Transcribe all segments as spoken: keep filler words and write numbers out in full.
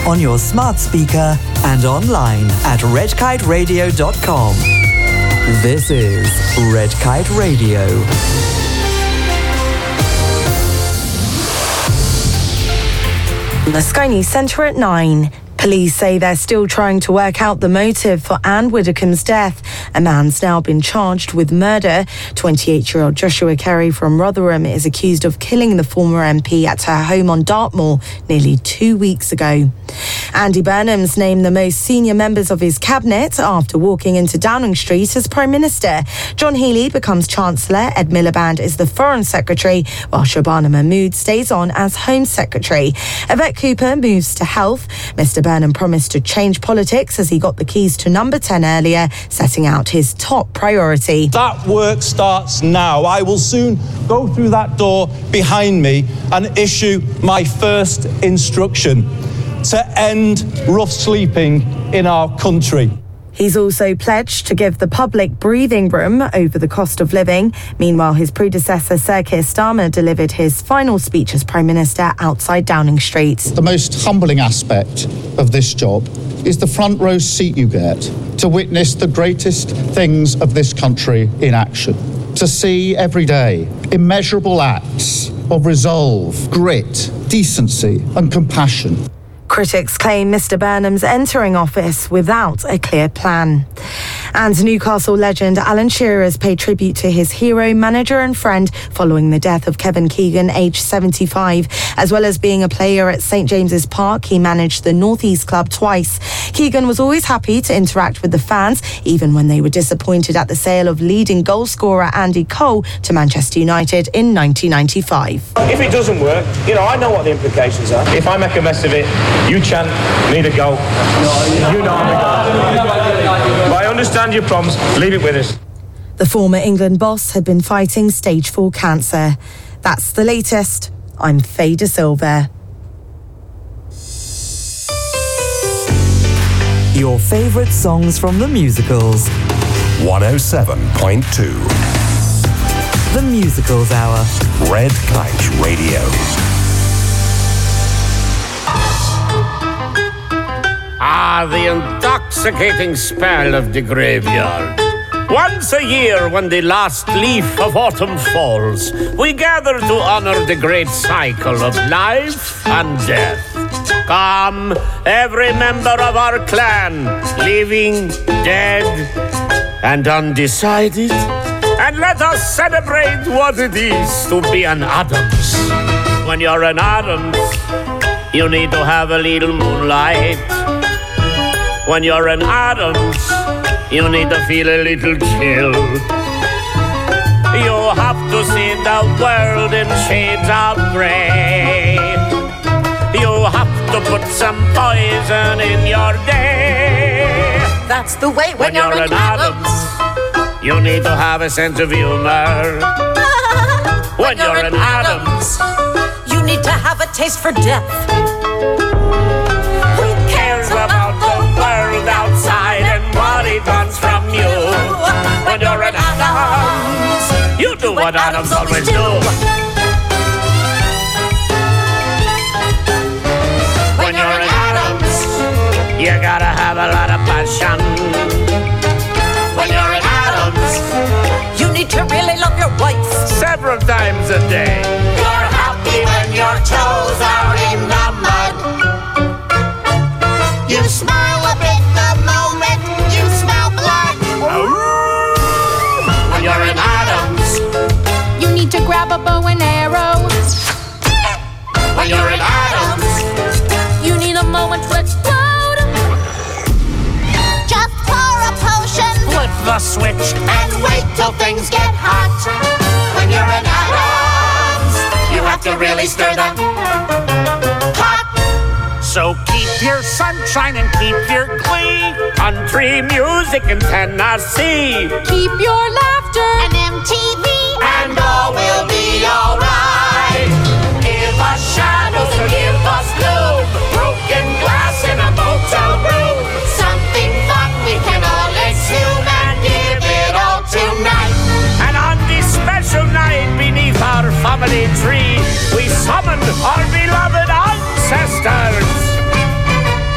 on your smart speaker and online at red kite radio dot com. This is Red Kite Radio. The Sky News Centre at nine. Police say they're still trying to work out the motive for Anne Widdecombe's death. A man's now been charged with murder. twenty-eight-year-old Joshua Carey from Rotherham is accused of killing the former M P at her home on Dartmoor nearly two weeks ago. Andy Burnham's named the most senior members of his cabinet after walking into Downing Street as Prime Minister. John Healey becomes Chancellor, Ed Miliband is the Foreign Secretary, while Shabana Mahmood stays on as Home Secretary. Yvette Cooper moves to Health. Mister Burnham promised to change politics as he got the keys to number ten earlier, setting out his top priority. That work starts now. I will soon go through that door behind me and issue my first instruction to end rough sleeping in our country. He's also pledged to give the public breathing room over the cost of living. Meanwhile, his predecessor, Sir Keir Starmer, delivered his final speech as Prime Minister outside Downing Street. The most humbling aspect of this job is the front row seat you get to witness the greatest things of this country in action. To see every day immeasurable acts of resolve, grit, decency and compassion. Critics claim Mister Burnham's entering office without a clear plan. And Newcastle legend Alan Shearer has paid tribute to his hero, manager and friend following the death of Kevin Keegan, aged seventy-five. As well as being a player at St James's Park, he managed the North East club twice. Keegan was always happy to interact with the fans, even when they were disappointed at the sale of leading goal scorer Andy Cole to Manchester United in nineteen ninety-five. If it doesn't work, you know, I know what the implications are. If I make a mess of it, you chant, need a goal. You know I'm a goal. But I understand your problems. Leave it with us. The former England boss had been fighting stage four cancer. That's the latest. I'm Faye De Silva. Your favourite songs from the musicals. one oh seven point two. The Musicals Hour. Red Kite Radio. Ah, the intoxicating spell of the graveyard. Once a year, when the last leaf of autumn falls, we gather to honor the great cycle of life and death. Come, every member of our clan, living, dead, and undecided, and let us celebrate what it is to be an Addams. When you're an Addams, you need to have a little moonlight. When you're an Addams, you need to feel a little chill. You have to see the world in shades of grey. You have to put some poison in your day. That's the way when, when you're, you're an Addams. Addams, you need to have a sense of humor. when, when you're, you're an Addams, Addams, you need to have a taste for death. Who cares about the world outside and what it wants from you? When you're an Addams, you do what Addams always do. When you're an Addams, you gotta have a lot of passion. When you're an Addams, you need to really love your wife several times a day. You're happy when your toes are in the mud. You smile a bit the moment you smell blood. When you're an Addams, you need to grab a bow and arrow. When you're an Addams, you need a moment to explode. Just pour a potion, flip the switch, and wait till things get hot. When you're an Addams, you have to really stir the pot. So keep your sunshine and keep your glee. Country music in Tennessee. Keep your laughter and M T V, and all will be alright. Give us shadows and give us gloom. Broken glass in a motel room. Something fun we can all assume and give it all tonight. And on this special night beneath our family tree, we summon our beloved ancestors.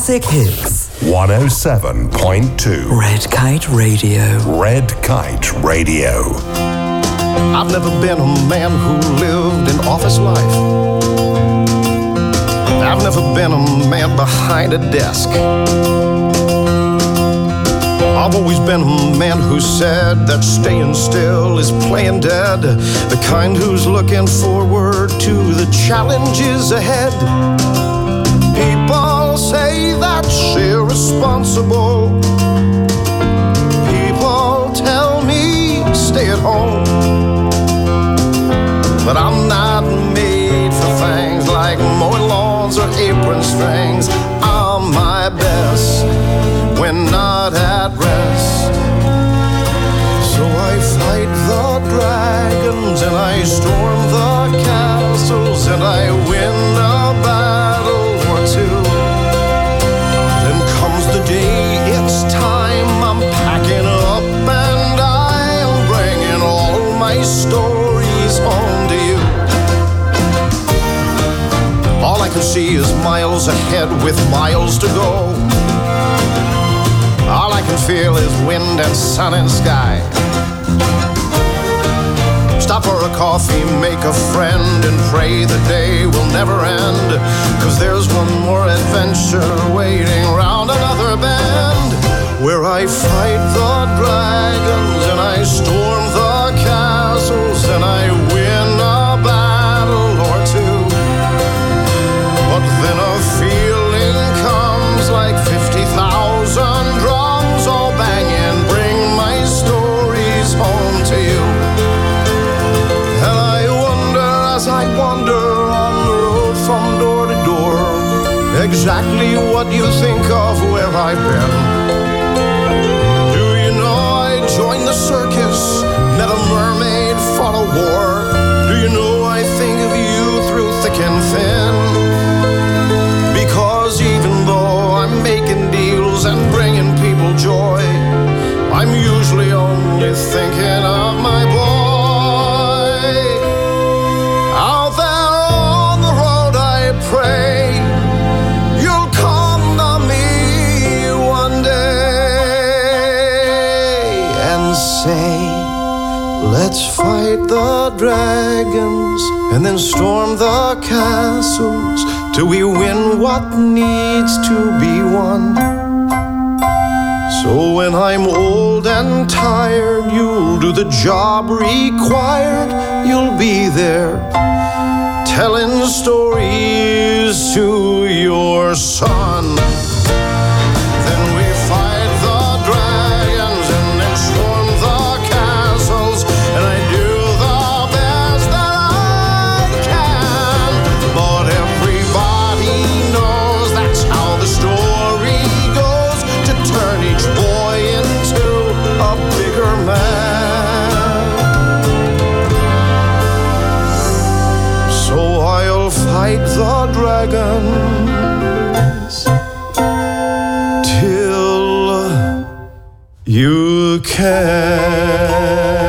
classic hits. one oh seven point two. Red Kite Radio. Red Kite Radio. I've never been a man who lived an office life. I've never been a man behind a desk. I've always been a man who said that staying still is playing dead. The kind who's looking forward to the challenges ahead. People say that's irresponsible. People tell me stay at home. But I'm not made for things like mowing lawns or apron strings. I'm my best when not at rest. So I fight the dragons and I storm the castles and I win a battle or two. Then comes the day, it's time, I'm packing up and I am bringing all my stories home to you. All I can see is miles ahead with miles to go. All I can feel is wind and sun and sky. Stop for a coffee, make a friend, and pray the day will never end. Cause there's one more adventure waiting round another bend, where I fight the dragons and I storm the castles and I win a battle or two. But then a feeling comes like fifty thousand drums all banging, bring my stories home to you. And I wonder as I wander on the road from door to door, exactly what you think of where I've been. Do you know I joined the circus, met a mermaid, fought a war? Do you know I think of you through thick and thin? Because even though I'm making deals and bringing people joy, I'm usually only thinking of my boy. Out there on the road I pray you'll come to me one day and say, let's fight the dragons and then storm the castles till we win what needs to be won. So when I'm old and tired, you'll do the job required. You'll be there telling stories to your son. Then we fight the dragons and then storm the castles, and I do the best that I can. But everybody knows that's how the story goes, to turn each boy into a bigger man. So I'll fight the dragons till you can.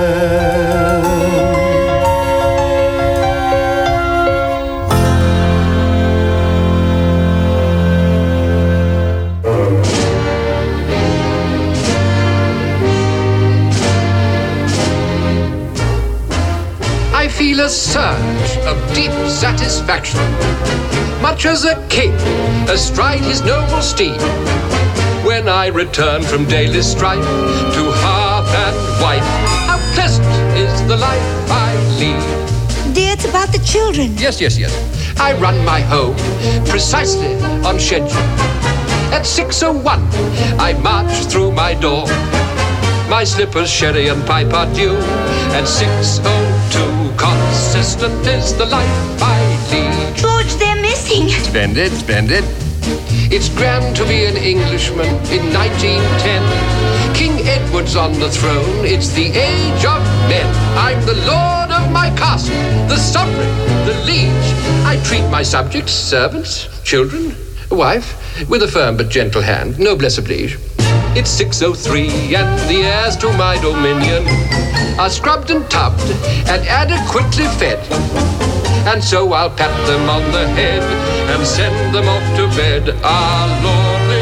I feel a surge of deep satisfaction, much as a king astride his noble steed, when I return from daily strife to hearth and wife. How pleasant is the life I lead. Dear, it's about the children. Yes, yes, yes. I run my home precisely on schedule. At six oh one, I march through my door. My slippers, sherry and pipe are due. At six oh two, consistent is the life I lead. George, they're missing. Splendid, splendid. It's grand to be an Englishman in nineteen ten. King Edward's on the throne, it's the age of men. I'm the lord of my castle, the sovereign, the liege. I treat my subjects, servants, children, wife, with a firm but gentle hand. Noblesse oblige. It's six oh three and the heirs to my dominion are scrubbed and tubbed and adequately fed. And so I'll pat them on the head and send them off to bed. Our Lord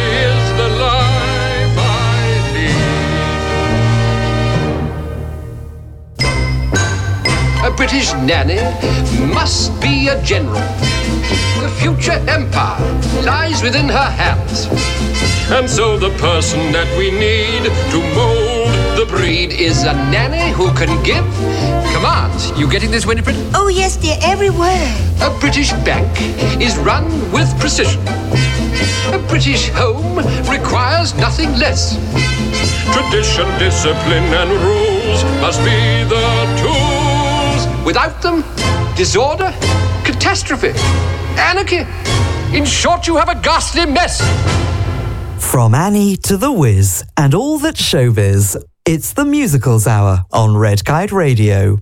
British nanny must be a general. The future empire lies within her hands. And so the person that we need to mold the breed is a nanny who can give commands. You getting this, Winifred? Oh, yes, dear, every word. A British bank is run with precision. A British home requires nothing less. Tradition, discipline, and rules must be the tools. Without them, disorder, catastrophe, anarchy. In short, you have a ghastly mess. From Annie to The Wiz and all that showbiz, it's the Musicals Hour on Red Kite Radio.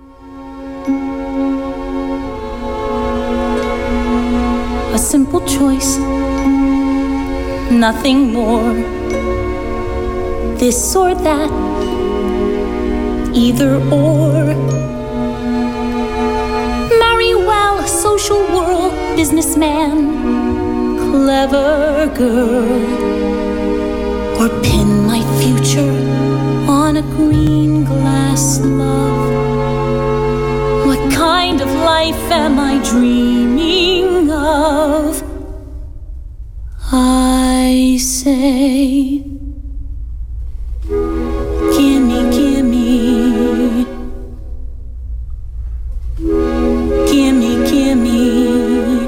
A simple choice, nothing more. This or that, either or. Marry well, social whirl, businessman, clever girl. Or pin my future on a green glass love. What kind of life am I dreaming of? I say, gimme, gimme, gimme, gimme,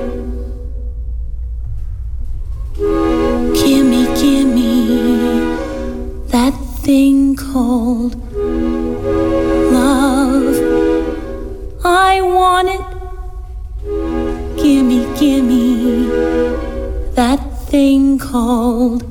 gimme, gimme that thing called love. I want it. Gimme, gimme that thing called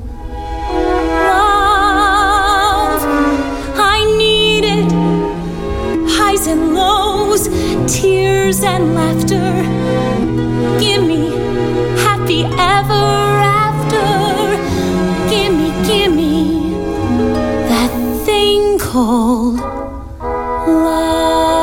love. I need it. Highs and lows, tears and laughter. Gimme happy ever after. Gimme, gimme that thing called love.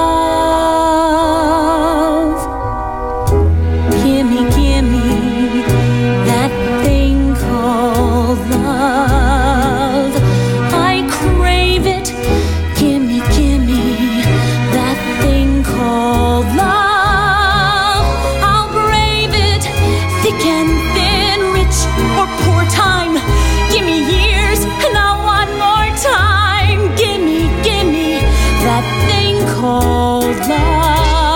Gimme, gimme that thing called love. I crave it. Gimme, gimme that thing called love. I'll brave it, thick and thin, rich or poor time. Gimme years and I want more time. Gimme, gimme that thing called love.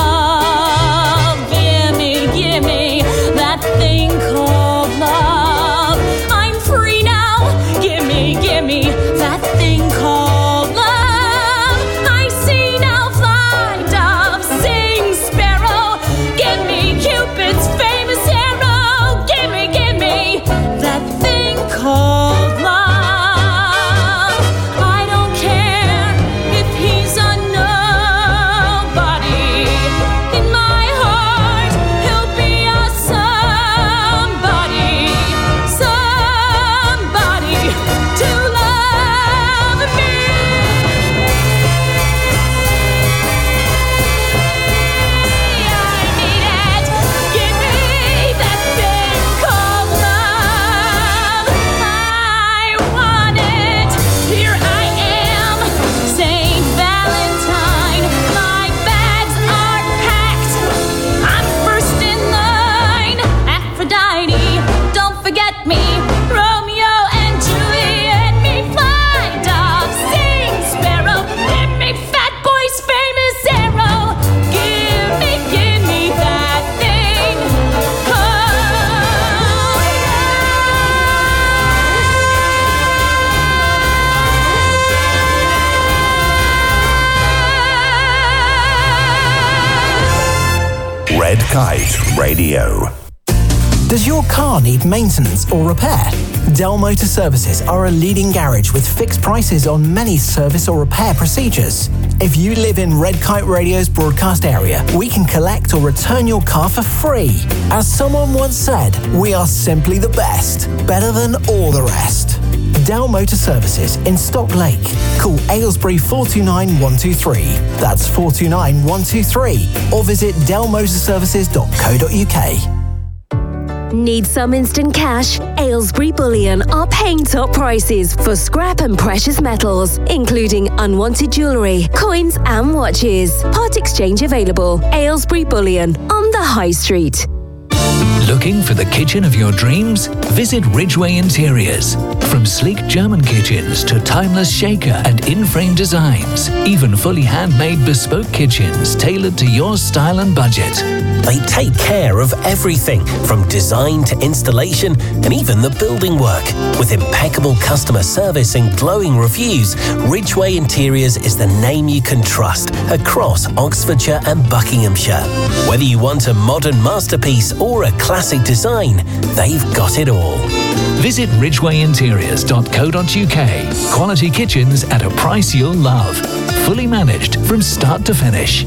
Gimme, gimme that thing called love. I'm free now. Gimme, gimme that thing called love. I see now, fly, dove, sing, sparrow. Gimme Cupid's famous arrow. Gimme, gimme that thing called love. I don't care if he's a nobody. In my heart, he'll be a somebody, somebody to love me. I need it. Give me that thing called love. I want it. Here I am, Saint Valentine. My bags are packed. I'm first in line. Aphrodite, don't forget me. Romeo and Juliet, me fly, dove, sing, sparrow. Give me Fat Boy's famous arrow. Give me, give me that thing Red Kite Radio. Does your car need maintenance or repair? Del Motor Services are a leading garage with fixed prices on many service or repair procedures. If you live in Red Kite Radio's broadcast area, we can collect or return your car for free. As someone once said, we are simply the best, better than all the rest. Del Motor Services in Stock Lake. Call Aylesbury four two nine one two three. That's four two nine one two three. Or visit del motor services dot co dot uk. Need some instant cash? Aylesbury Bullion are paying top prices for scrap and precious metals, including unwanted jewellery, coins and watches. Part exchange available. Aylesbury Bullion on the High Street. Looking for the kitchen of your dreams? Visit Ridgeway Interiors. From sleek German kitchens to timeless shaker and in-frame designs, even fully handmade bespoke kitchens tailored to your style and budget. They take care of everything from design to installation and even the building work. With impeccable customer service and glowing reviews, Ridgeway Interiors is the name you can trust across Oxfordshire and Buckinghamshire. Whether you want a modern masterpiece or a classic design, they've got it all. Visit ridgeway interiors dot co dot uk. Quality kitchens at a price you'll love. Fully managed from start to finish.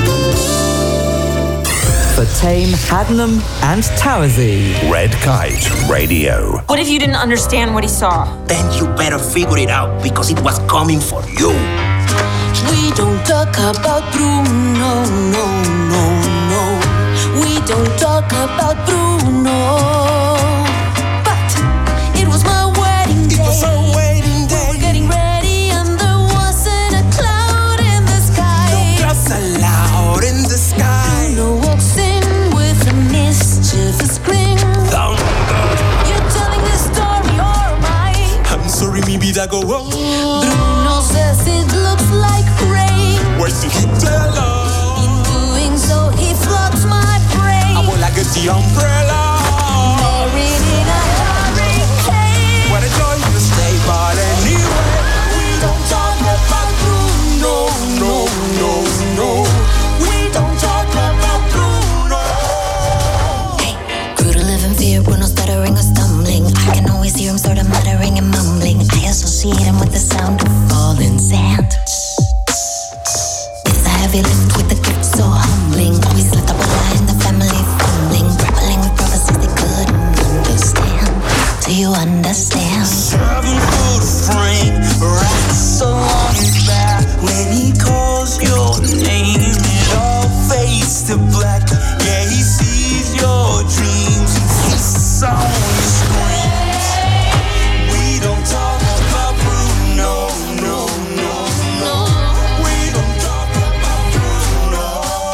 For Tame, Haddenham and Towersey. Red Kite Radio. What if you didn't understand what he saw? Then you better figure it out because it was coming for you. We don't talk about Bruno, no, no, no. We don't talk about Bruno. But it was my wedding day. It was our wedding day. We were getting ready and there wasn't a cloud in the sky. No clouds allowed in the sky. Bruno walks in with a mischievous grin. You're telling this story or am I? I'm sorry, maybe that go wrong. Bruno says it looks like rain. Where's the heat tell? In doing so, he floods my brain. I will like a the umbrella. Married in a hurricane. What a joy to stay, but anyway, we don't talk about Bruno, no, no, no. We don't talk about Bruno. Hey, grew to live in fear, Bruno stuttering or stumbling. I can always hear him sort of muttering and mumbling. I associate him with the sound of falling sand. It's a heavy lift with a gift so humbling. Always let the water in the family fumbling, grappling with prophecies they couldn't understand. Do you understand? Seven foot frame, rats along his back. When he calls your name, it all fades to black. Yeah, he sees your dreams, his song screams. We don't talk about Bruno, no, no, no. We don't talk about Bruno.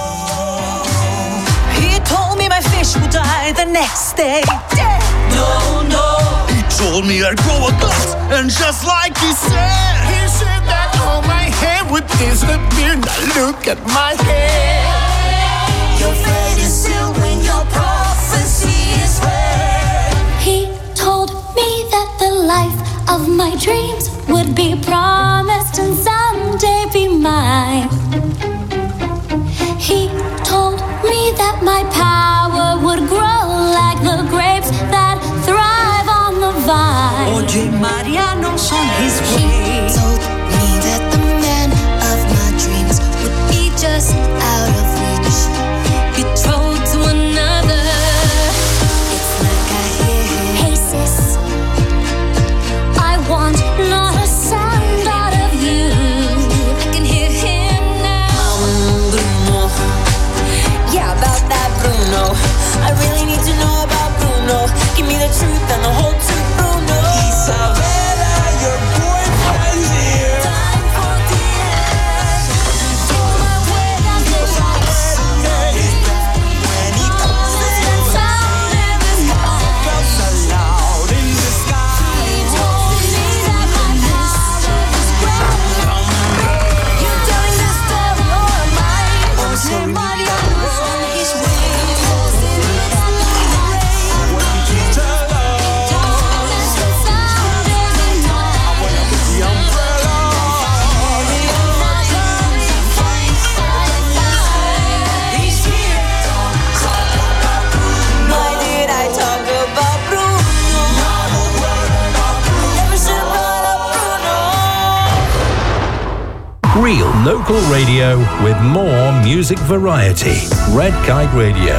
He told me my fish would die the next day. Dead. No, no. He told me I'd grow a glass, and just like he said, he said that all my hair would disappear. Now look at my hair. Your fate is sealed when your prophecy is read. He told me that the life of my dreams would be promised and someday be mine. He told me that my power would grow like the grapes that thrive on the vine. Oye, Mariano on his way. He told me that the man of my dreams would be just out of reach, betrothed to another. It's like I hear him. Hey sis, I want not a sound out of you. I can hear him now. Um, Bruno. Yeah, about that Bruno. I really need to know about Bruno. Give me the truth and the whole truth, Bruno. Isabella, your boyfriend's here. Time for the end. On my way down the rise. When he calls The sound in the sky. bells are loud in the sky. He told me that my power was great. You're telling this story or am I? I'm sorry, Somebody else on his way. Why did I talk about Bruno? Never said about Bruno. Real local radio with more music variety. Red Kite Radio.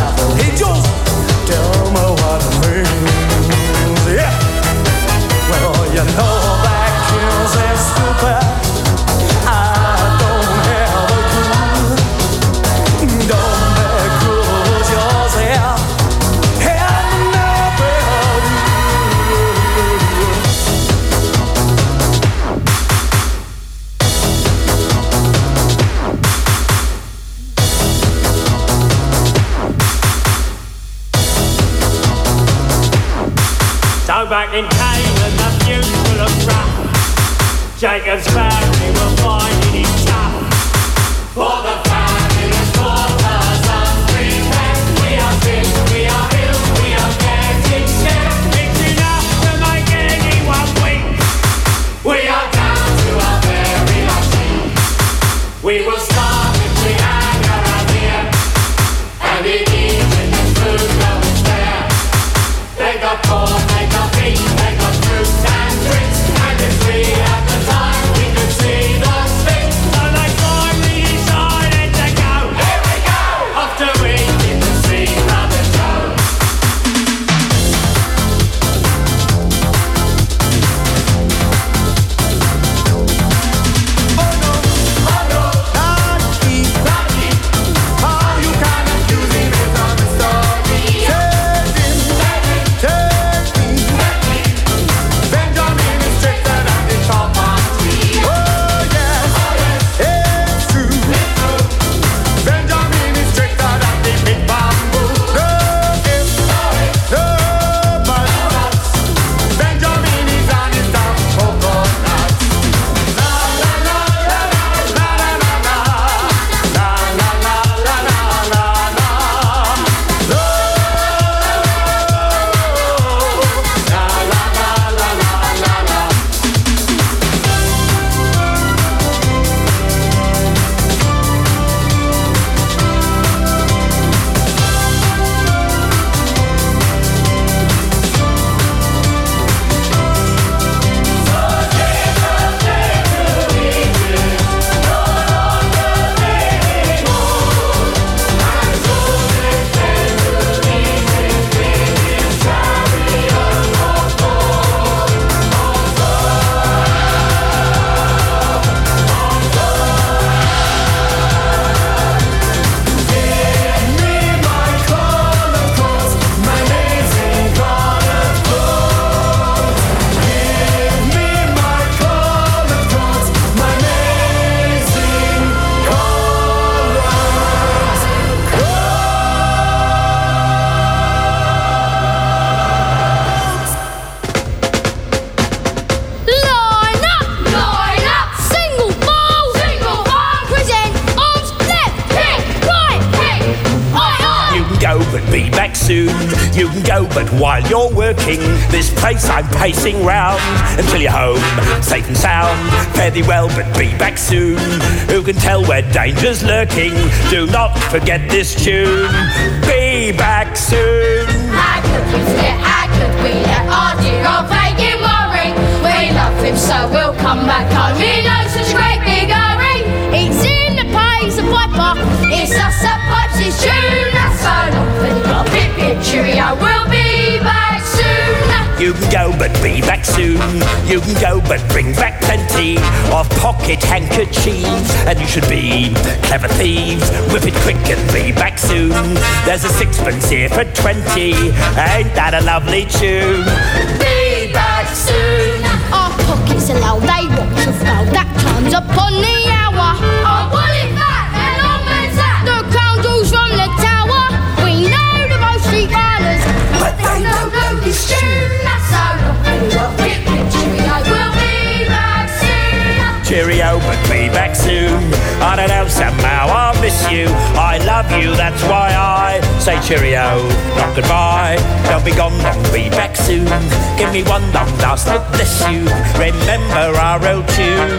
travel. Hey Joe, tell me what it means. Yeah. Well, you know that kids are stupid. I don't have a clue. Don't be cruel yourself. Have nobody. So back in Canaan, the views will have rough. Jacob's family will find it tough. For the fabulous quarters of three men, we are big, we are ill, we are getting scared. It's enough to make anyone weak. We are down to our very last sheet. We will starve if we had our idea. And in Egypt, the food goes there. They got corn, they got beef, they got fruit and drinks. And if we had the time, we could see the Sphinx. So they finally decided to go. Here we go! Off to Egypt to see Brother Joe. You can go, but while you're working, this place I'm pacing round until you're home, safe and sound. Fare thee well, but be back soon. Who can tell where danger's lurking? Do not forget this tune. Be back soon. How could we forget? How could we let our dear old pagan worry? We love him, so we'll come back home. He knows such a great big hurry. It's in the pays, the piper. It's us that pipes his tune. That's so long for the pip pip cheerio. We'll be back soon. You can go, but be back soon. You can go, but bring back plenty of pocket handkerchiefs. And you should be clever thieves. Whip it quick and be back soon. There's a sixpence here for twenty. Ain't that a lovely tune? Be back soon. Our pockets are low, they watch us well. That time's upon the hour. Oh, what is that? How long is that? The crown jewels from the tower. We know the most street runners, but they don't know this tune. That's so long for the pip pip cheerio. We'll be back soon. Cheerio, but be back soon. I don't know, somehow I'll miss you. I love you, that's why I say cheerio, not goodbye. Don't be gone long, be back soon. Give me one long last night, bless you. Remember our old tune.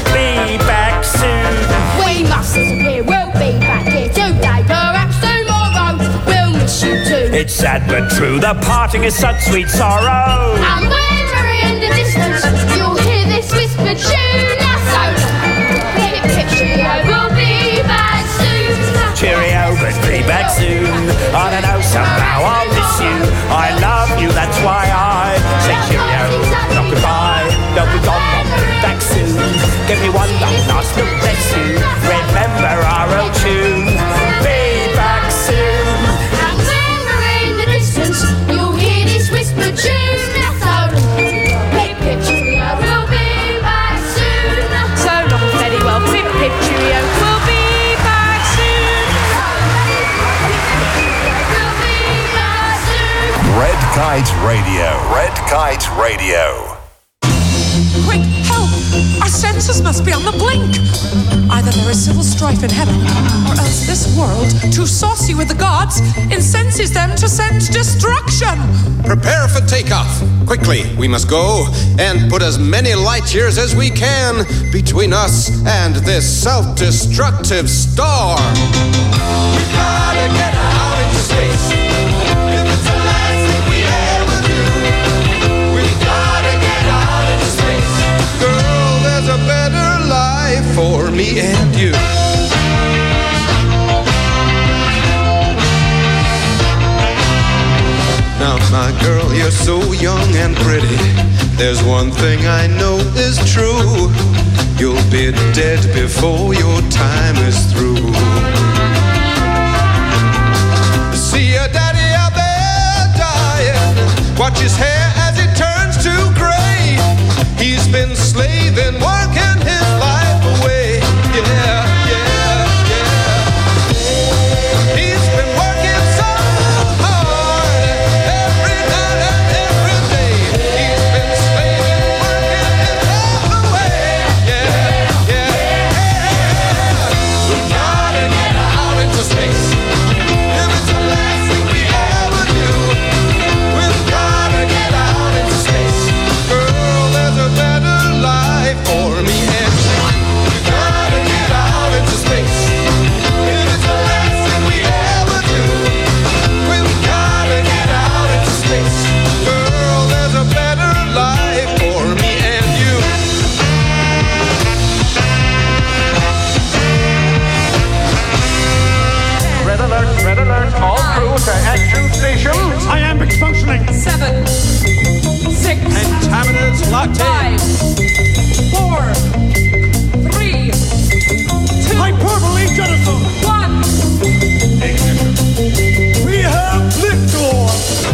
Be back soon. We must disappear, we'll be back here today. Perhaps tomorrow, we'll miss you too. It's sad but true, the parting is such sweet sorrow. And when we're in the distance, you'll hear this whispered tune. That's so long. Pip pip cheerio, we'll be back soon. Cheerio, but be back soon. I don't know, somehow I'll miss you. I love you, that's why I say cheerio, not goodbye. Don't be gone, I'll be back soon. Give me one long last look, bless you. Remember our old tune. Be back soon. And somewhere in the distance, you'll hear this whisper tune. So pip pip cheerio, we'll be back soon. So long, very well, pip pip cheerio, we'll be back soon. We'll be back soon. Red Kite Radio. Red Kite Radio. Quick, help! Our senses must be on the blink. Either there is civil strife in heaven, or else this world, too saucy with the gods, incenses them to send destruction. Prepare for takeoff. Quickly, we must go and put as many light years as we can between us and this self-destructive star. We gotta get out into space. If it's the last thing we ever do, we gotta get out into space. Girl, there's a better life for me and you. Now, my girl, you're so young and pretty. There's one thing I know is true. You'll be dead before your time is through. See your daddy out there dying. Watch his hair as it turns to gray. He's been slaving, working his life away. Yeah, yeah, yeah. He's been working so hard every night and every day. He's been slaving, working his life away. Yeah, yeah, yeah. We gotta get out into space. If it's the last thing we ever do, we've gotta get out into space. Girl, there's a better life for me and you. We gotta get out into space. If it's the last thing we ever do, we've gotta get out into space. Girl, there's a better life for me and you. Red alert, red alert, all crew to action station. Iambic functioning. Seven, six, Pentameters locked five, four, three, two, Hyperbole jettison. one. We have liftoff.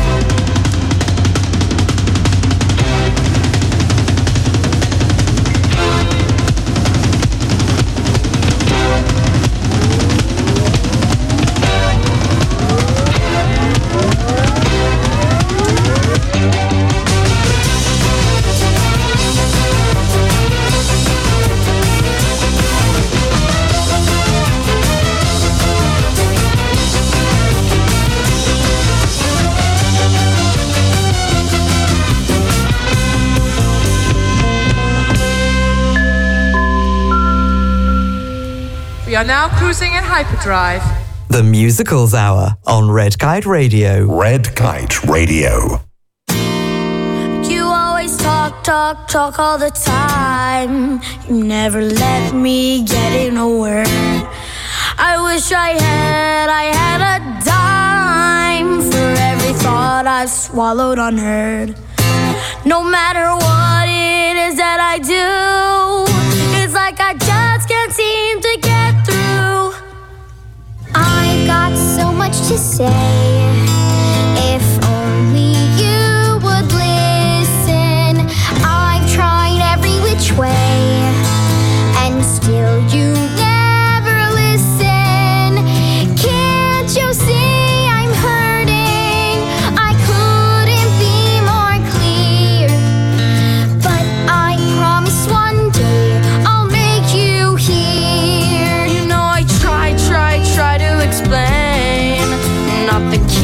We are now cruising in hyperdrive. The Musicals Hour on Red Kite Radio. Red Kite Radio. You always talk, talk, talk all the time. You never let me get in a word. I wish I had, I had a dime for every thought I've swallowed unheard. No matter what it is that I do, it's like I just can't seem to get through. I got so much to say. If only you would listen. I've tried every which way, and still you never listen. Can't you see I'm hurting? I couldn't be more clear, but I promise one day I'll make you hear. You know I try, try, try to explain. Nothing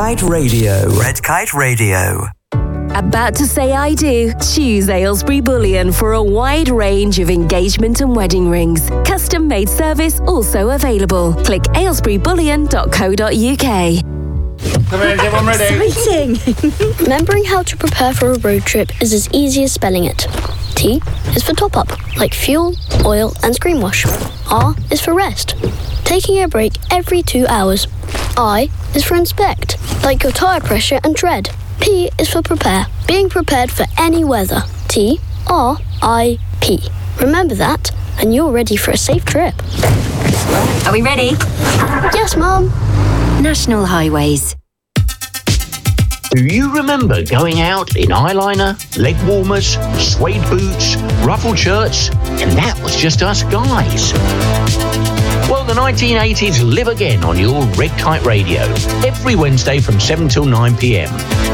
Kite Radio. Red Kite Radio. About to say I do? Choose Aylesbury Bullion for a wide range of engagement and wedding rings. Custom made service also available. Click aylesbury bullion dot co dot uk. Come in, everyone ready? Exciting! Remembering how to prepare for a road trip is as easy as spelling it. T is for top up, like fuel, oil, and screen wash. R is for rest, taking a break every two hours. I is for inspect, like your tyre pressure and tread. P is for prepare, being prepared for any weather. T R I P. Remember that, and you're ready for a safe trip. Are we ready? Yes, Mum. National Highways. Do you remember going out in eyeliner, leg warmers, suede boots, ruffled shirts, and that was just us guys? Well, the nineteen eighties live again on your Red Kite Radio, every Wednesday from seven till nine p.m.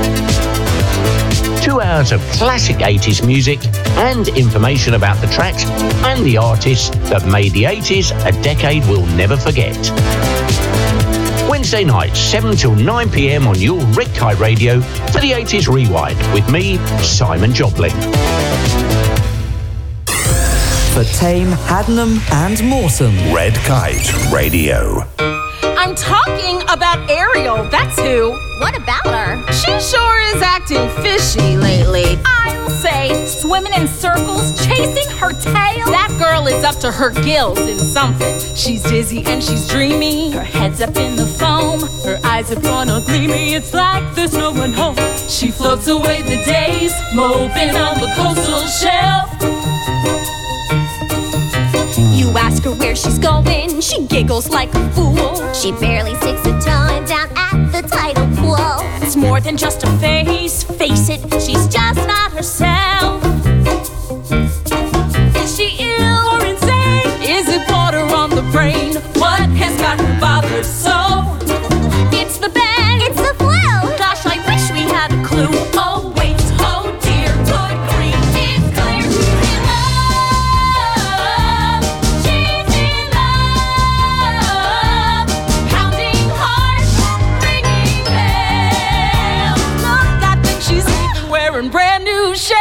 Two hours of classic eighties music and information about the tracks and the artists that made the eighties a decade we'll never forget. Wednesday nights, seven till nine p.m. on your Red Kite Radio for the eighties Rewind with me, Simon Jobling. For Tame, Haddenham and Morecambe. Red Kite Radio. I'm talking about Ariel, that's who. What about her? She sure is acting fishy lately. I'll say, swimming in circles, chasing her tail. That girl is up to her gills in something. She's dizzy and she's dreamy. Her head's up in the foam. Her eyes have gone all gleamy. It's like there's no one home. She floats away the days, moping on the coastal shelf. You ask her where she's going, she giggles like a fool. She barely sticks a tongue down at the tidal pool. It's more than just a face, face it, she's just not herself. Is she ill or insane? Is it water on the brain? What has got her bothered so? It's the bend, it's the flu. Gosh, I wish we had a clue. Oh wait, oh dear, good grief, it's clear. In love, she's in love. Pounding heart, ringing bells. Look, I think she's even wearing brand new shades.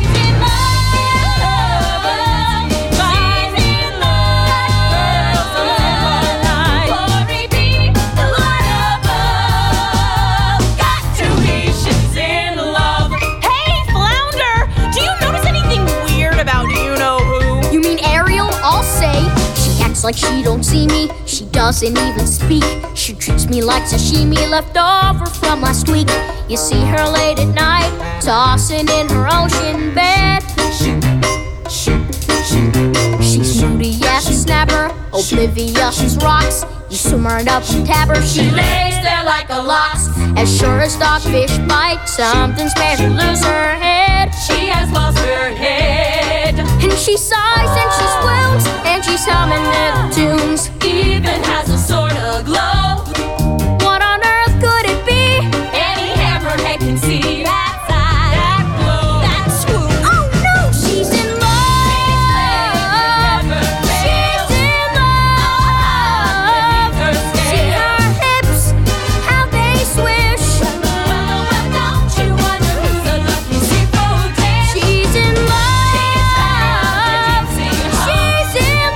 Like she don't see me, she doesn't even speak. She treats me like sashimi left over from last week. You see her late at night, tossing in her ocean bed. Shoot, shoot, shoot. She's moody as a snapper, oblivious as rocks. You swim her up and tab her, she lays there like a lox. As sure as dogfish bite, something's made her lose her head. She has lost her head. And she sighs and she swoons, and she's humming little tunes. Even has a sort of glow. What on earth could it be? Any hammerhead can see that side, that glow, that swoon. Oh no, she's in love. She's in love. See her hips, how they swish. Well, well, don't you wonder who's the lucky seafood dish? She's in love. She's in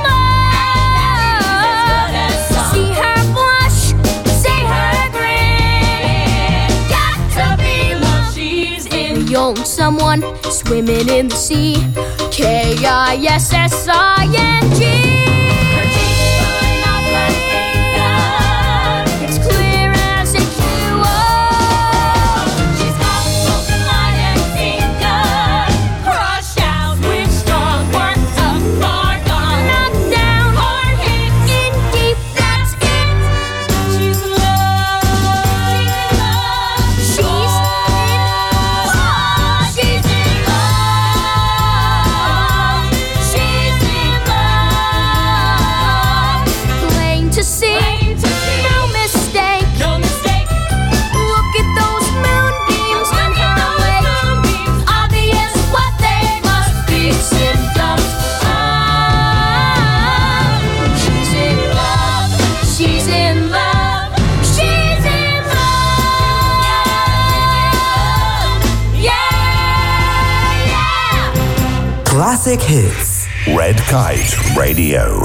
love. See her blush, say her grin. Got to be love. She's in. You own someone swimming in the sea. K I S S I N G. It's clear as H two O. She's got both light and finger. Crushed out with strong work of far gone. Knocked down, hard hit in deep, that's it. She's in love. She's in love. She's in love. She's in love. classic hits. Red Kite Radio.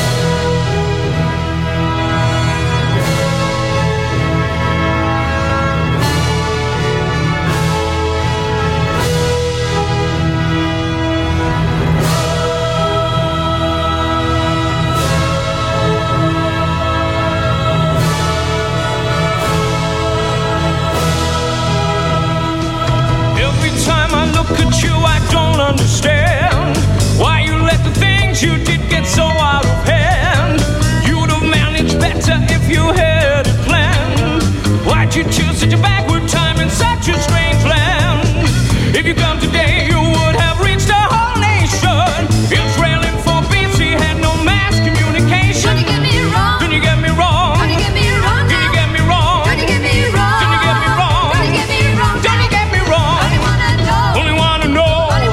Understand why you let the things you did get so out of hand. You'd have managed better if you had it planned. Why'd you choose such a backward time in such a strange land? If you come today, you would have reached a whole nation. Israel in four B C had no mass communication. Don't you get me wrong? Don't you get me wrong? Don't you get me wrong? Don't you get me wrong? Don't you get me wrong? Don't you get me wrong? Don't you get me wrong? Don't you get me wrong? Only wanna know. Only wanna know.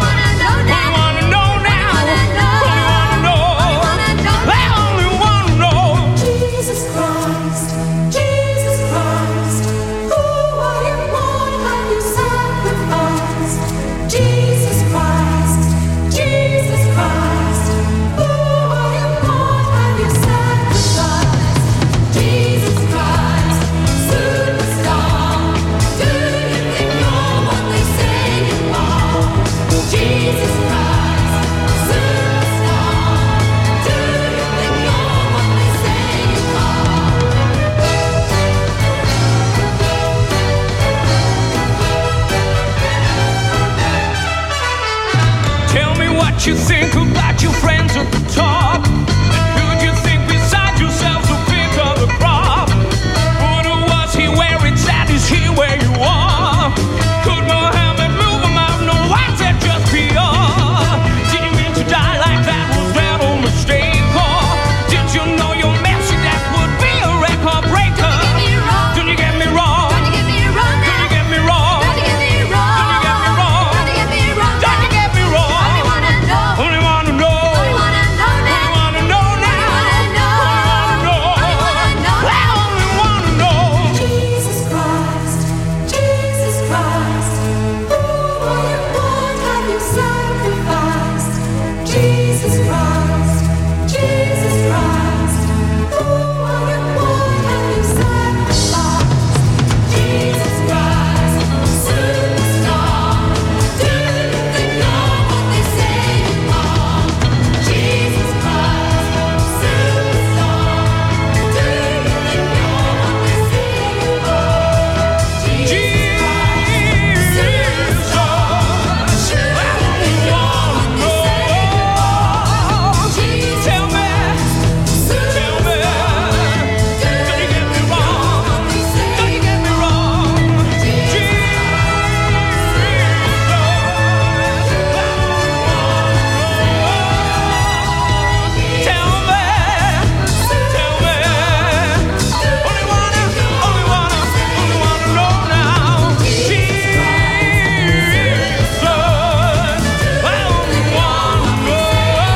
You think about your friends at the top, and who'd you think beside yourselves will pick up the crop? Buddha was he where it's at? Is he where you are? Could Muhammad move him out? No, why is that just P R? Did you mean to die like that? Was that a mistake? Or did you know your message that would be a record breaker? Don't you get me wrong? Don't you get me wrong? Don't you get me wrong? Don't you get me wrong? Don't you get me wrong? Don't you get me wrong? Don't you get me wrong? Only wanna know. Only wanna know now. Only wanna know now. Only wanna know. Only wanna know. I only wanna know. Jesus Christ, Jesus Christ, who are you? What have you sacrificed? Jesus Christ, Jesus Christ, who are you? What have you sacrificed? Jesus Christ, superstar, do you think of what they say you are? Jesus Christ, superstar, do you think you're what they say you are? Jesus Christ, superstar, do you think you're what they say you are? Jesus Tell me, tell me, don't you get me wrong? Don't you get me wrong? Tell me, tell me, only wanna, only wanna, only wanna know now. Jesus, I only wanna know.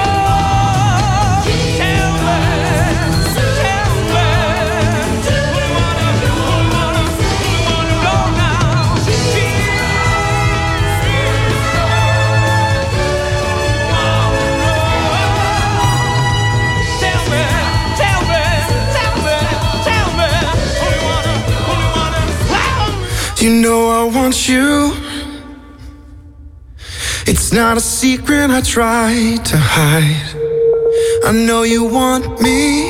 Tell me, tell me, only wanna, only wanna, only wanna know now. Tell me, tell me, tell me, tell me, only wanna, only wanna. You know I want you. It's not a secret I try to hide. I know you want me,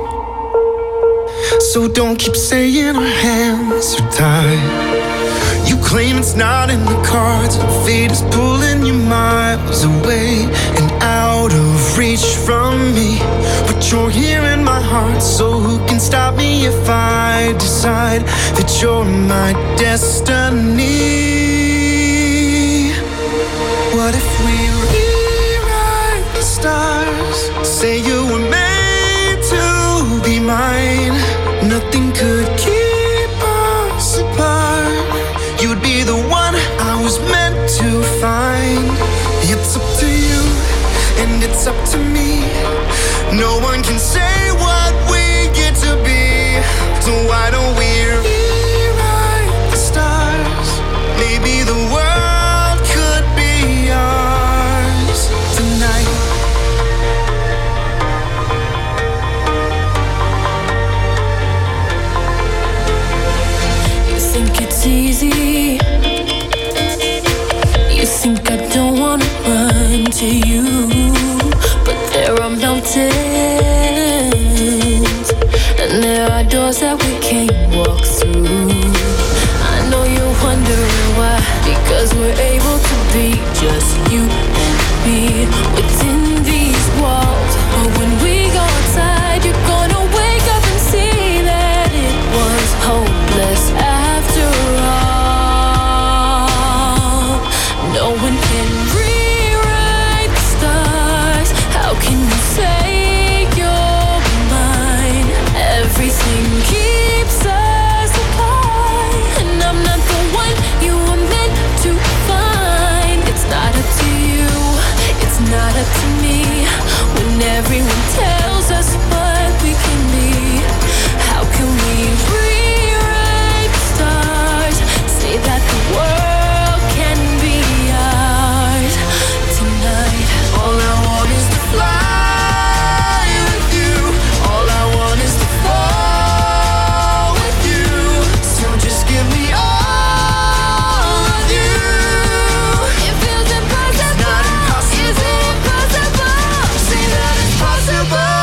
so don't keep saying our hands are tied. You claim it's not in the cards, and fate is pulling you miles away and out of reach from me. But you're here in my heart, so who can stop me if I decide that you're my destiny? What if we rewrite the stars? Say you were made to be mine. Nothing could keep us apart. You'd be the one I was meant to find. It's up to you, and it's up to me. No one can say what we get to be. So why don't we rewrite the stars? Maybe the world could be ours. think it's easy. You think I don't wanna run to you, but there are mountains, and there are doors that we can't walk through. I know you're wondering why, because we're able to be just you and me within these walls. But when we go outside, you're gonna wake up and see that it was hopeless after all. No one can rewrite the stars. How can you say you're mine? Everything keeps us apart, and I'm not the one you were meant to find. It's not up to you, it's not up to me. When everyone tells us what we can be, how can we rewrite the stars? Say that the world can be ours tonight. All I want is to fly with you. All I want is to fall with you. So just give me all of you. It feels impossible. It's not impossible. Is it impossible? Say that it's possible.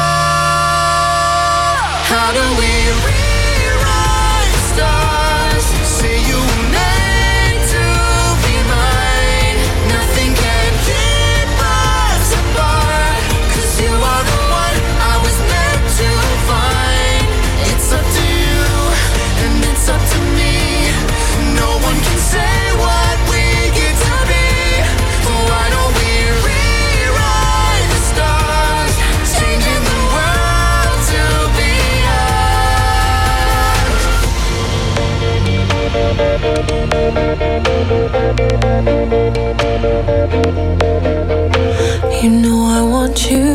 How do we rewrite the stars? Say you were meant to be mine. Nothing can keep us apart, 'cause you are the one I was meant to find. It's up to you, and it's up to me. No one can say what we get to be. Why don't we rewrite the stars, changing the world to be ours? You know I want you.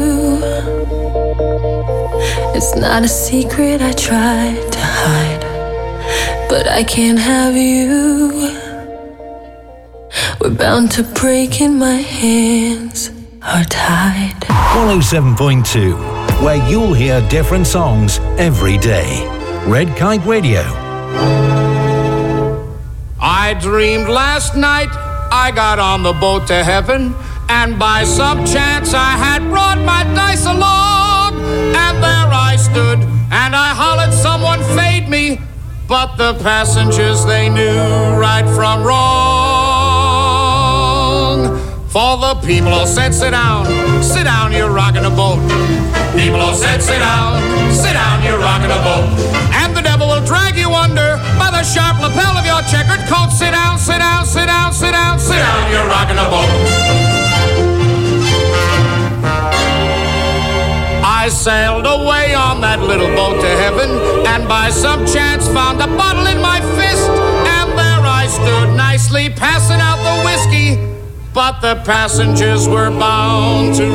It's not a secret I tried to hide, but I can't have you. We're bound to break and my hands are tied. one oh seven point two, where you'll hear different songs every day. Red Kite Radio. I dreamed last night I got on the boat to heaven, and by some chance I had brought my dice along, and there I stood and I hollered someone fade me, but the passengers, they knew right from wrong. For the people all said, sit down, sit down, you're rocking a boat. People all said, sit down, sit down, you're rocking a boat. And the devil will drag you under by the sharp lapel of your checkered coat. Sit down, sit down, sit down, sit down, sit down, you're rocking a boat. I sailed away on that little boat to heaven, and by some chance found a bottle in my fist, and there I stood nicely passing out the whiskey, but the passengers were bound to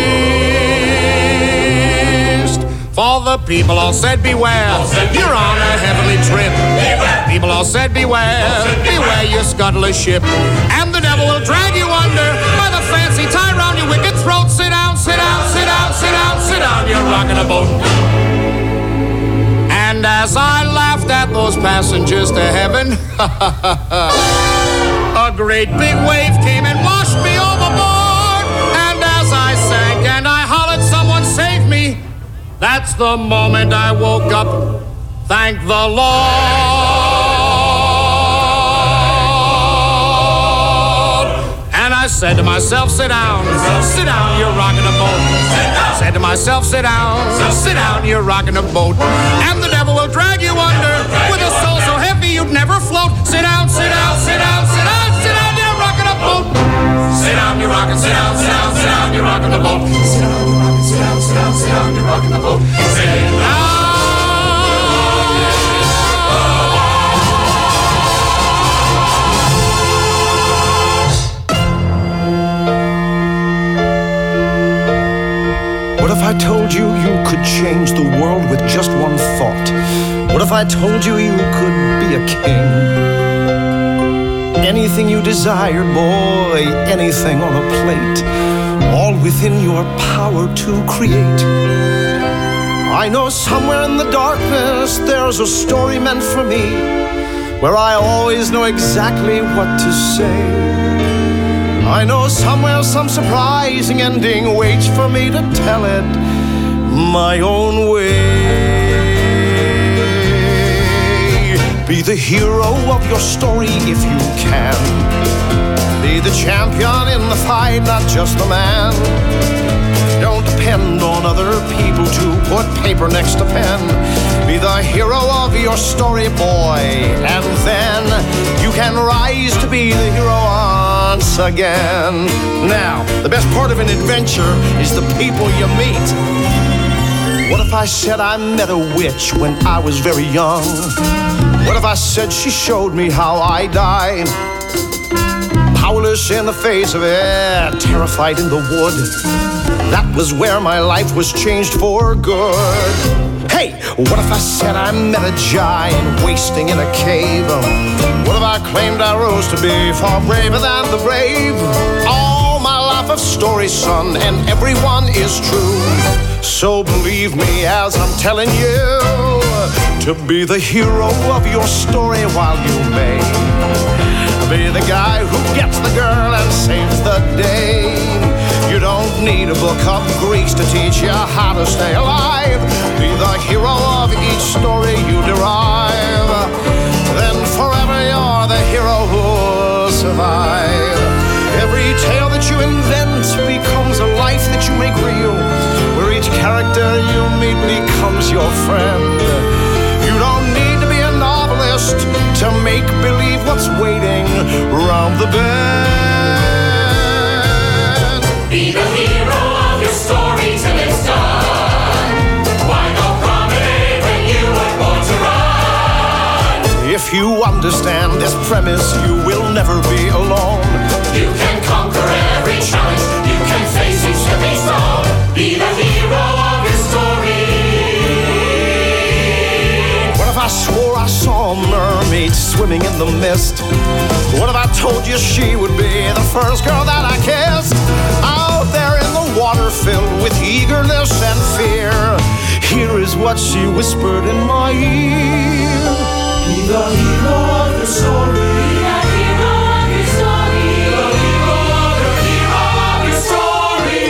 resist. For the people all said, beware, you're on a heavenly trip. People all said, beware, beware, you scuttle a ship, and the devil will drag you under by the fancy tie round your wicked throat. Sit down, sit down, sit down, sit down, sit down, you're rocking a boat. And as I laughed at those passengers to heaven, a great big wave came and washed me overboard. And as I sank and I hollered, someone save me, that's the moment I woke up. Thank the Lord. And I said to myself, sit down, sit down, you're rocking a boat. Said to myself, sit down, sit down, you're rocking a boat. And the devil will drag you under with a soul so heavy you'd never float. Sit down, sit down, sit down, sit down, sit down, you're rocking a boat. Sit down, you're rocking, sit down, sit down, sit down, you're rocking the boat. Sit down, you're rocking, sit down, sit down, sit down, you're rocking the boat. Sit down. What if I told you you could change the world with just one thought? What if I told you you could be a king? Anything you desire, boy, anything on a plate, all within your power to create. I know somewhere in the darkness there's a story meant for me, where I always know exactly what to say. I know somewhere some surprising ending waits for me to tell it my own way. Be the hero of your story if you can. Be the champion in the fight, not just the man. Don't depend on other people to put paper next to pen. Be the hero of your story, boy, and then you can rise to be the hero once again. Now, the best part of an adventure is the people you meet. What if I said I met a witch when I was very young? What if I said she showed me how I die? Powerless in the face of it, terrified in the wood. That was where my life was changed for good. Hey, what if I said I met a giant wasting in a cave? What if I claimed I rose to be far braver than the brave? All my life of stories, son, and everyone is true. So believe me as I'm telling you, to be the hero of your story while you may. Be the guy who gets the girl and saves the day. You don't need a book of Greeks to teach you how to stay alive. Be the hero of each story you derive. Then forever you're the hero who'll survive. Every tale that you invent becomes a life that you make real, where each character you meet becomes your friend. You don't need to be a novelist to make believe what's waiting round the bend. Be the hero of your story till it's done. Why go promenade when you were born to run? If you understand this premise, you will never be alone. You can conquer every challenge, you can face each stepping stone. Be the hero of your story. What if I swore I saw a mermaid swimming in the mist? What if I told you she would be the first girl that I kissed? Out there in the water filled with eagerness and fear, here is what she whispered in my ear. Be the hero of your story. Be the hero of your story. Be the hero of your hero of your story.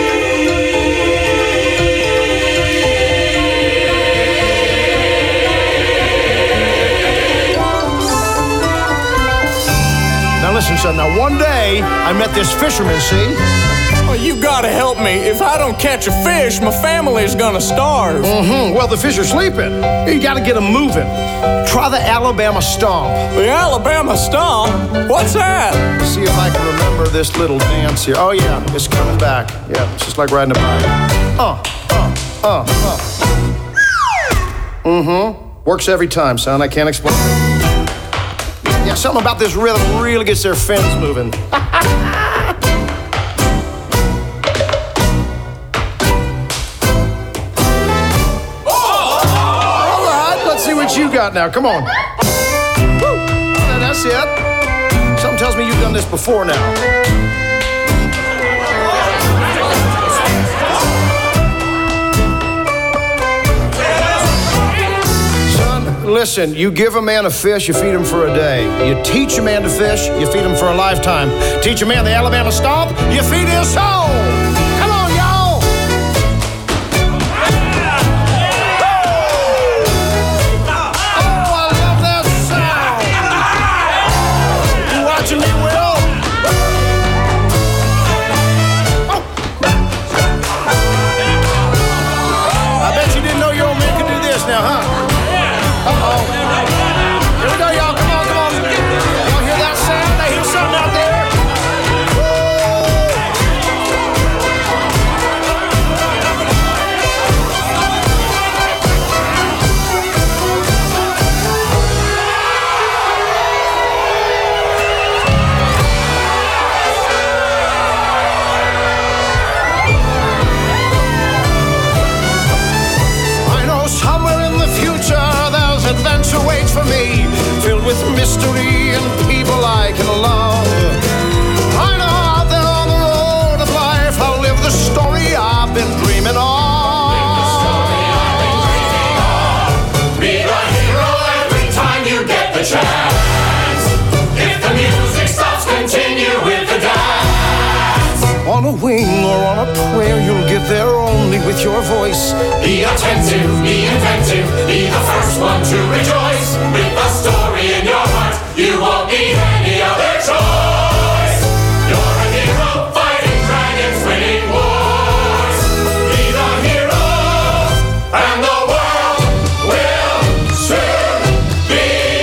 Now listen, son, now one day I met this fisherman, see? Oh, you gotta help me. If I don't catch a fish, my family's gonna starve. Mm-hmm. Well, the fish are sleeping. You gotta get them moving. Try the Alabama Stomp. The Alabama Stomp? What's that? See if I can remember this little dance here. Oh, yeah, it's coming back. Yeah, it's just like riding a bike. Uh, uh, uh, uh. Mm-hmm. Works every time, son. I can't explain it. Yeah, something about this rhythm really gets their fins moving. You got now, come on. Woo. That's it. Something tells me you've done this before now. Son, listen, you give a man a fish, you feed him for a day. You teach a man to fish, you feed him for a lifetime. Teach a man the Alabama Stomp, you feed his soul. Come on, y'all. Now, huh? Uh-oh. Here we go, y'all. Come on, come on. Y'all hear that sound? I hear something out there. a wing or on a prayer, you'll get there only with your voice. Be attentive, be inventive, be the first one to rejoice. With a story in your heart, you won't need any other choice. You're a hero, fighting dragons, winning wars. Be the hero, and the world will soon be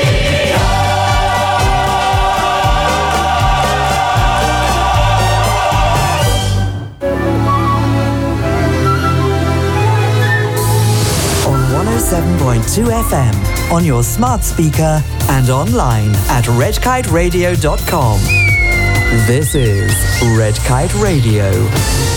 one oh seven point two F M, on your smart speaker and online at red kite radio dot com. This is Red Kite Radio.